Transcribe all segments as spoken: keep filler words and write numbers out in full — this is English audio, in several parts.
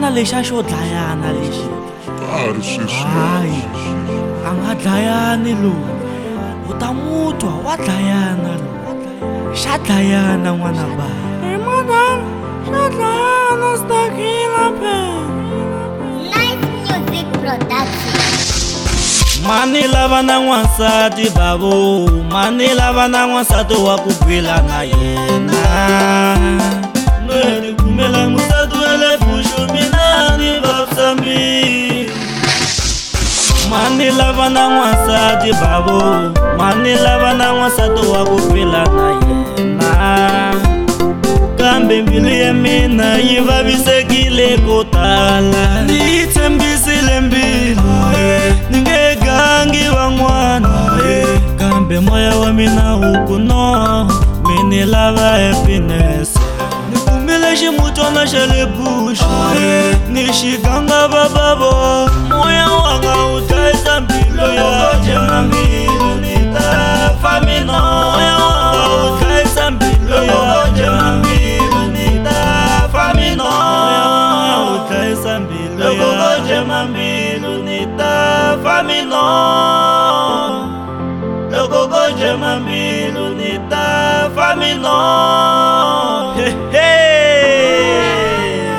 xana lexi a xo dlayana lexi hayi a nga dlayani lowu u ta mutwa wa dlayana lowu xa dlayana n'wana ba hey madam xa dlayana Stakila pe Live Music Production. mani lava na n'wansati bavo mani lava na n'wansati wa ku gwila na yena noye ni kumela musati wa le bushu mina ni vavsambi mani lava na n'wansati bavo mani lava na n'wansati wa ku gwila na yena kambe mbilu ya mina yi vavisekile ko tala ni yi tshembisile mbilu ni nge gangi van'wana kambe moya wa mina wu ku no mini lava happiness ni kumile ximutwana xa le bushu ni xi ganga vavavo moya wanga wu hlayisa mbilu ya jema mbilu ni ta famino moya wanga wu hlayisa mbilu ya jema mbilu ni ta famino moya wanga wu hlayisa mbilu ya jema mbilu ni ta famino loko go jema mbilu ni ta famino hey hey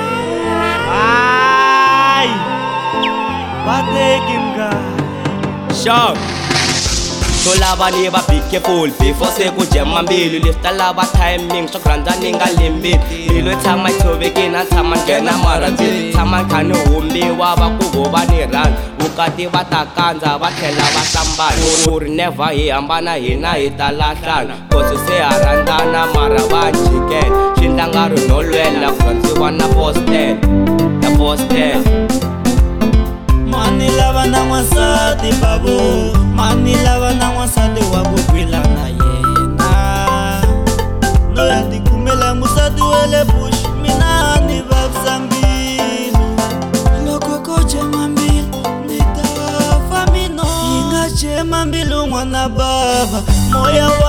ay batekinga Sharp. So lava ni va be careful before se ku jema mbilu lifta lava timing so granda ninga limbi mbilu tshama tshovekina tshama nghena marabili tshama khani humbiwa va ku vova ni run vukati va ta kandza va tlhela va hlambana ku ri never hi hambana hina hi ta lahlana kosi se ha randzana mara va jikela swi endla nga ri no lwela ku rhandziwa na postel na postel mani lava na n'wansati bavo mani lava na n'wansati wa ku gwila na yena noya ti kumela musati wa le bush mina ni vavisa mbilu loko ko jema mbilu ni ta famino yi nga jema mbilu n'wana bava moya wa